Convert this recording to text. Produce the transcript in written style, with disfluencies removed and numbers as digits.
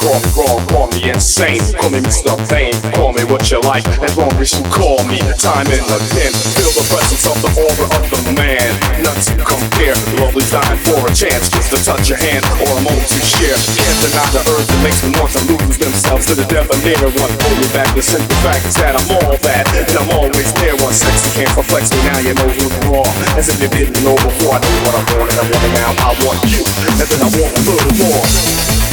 call me insane. Call me Mr. Pain, call me what you like, as long as you call me. Time in the pen, feel the presence of the aura of the man. None to compare, lovely time for a chance, just to touch your hand or a moment to share. Can't deny the urge that makes them want to lose themselves to the debonair. What pull me back, the simple fact is that I'm all that, and I'm always there. One sexy can't perplex me, now you know who's wrong. As if you didn't know before, I know what I want, and I want it now. I want you, and then I want a little more.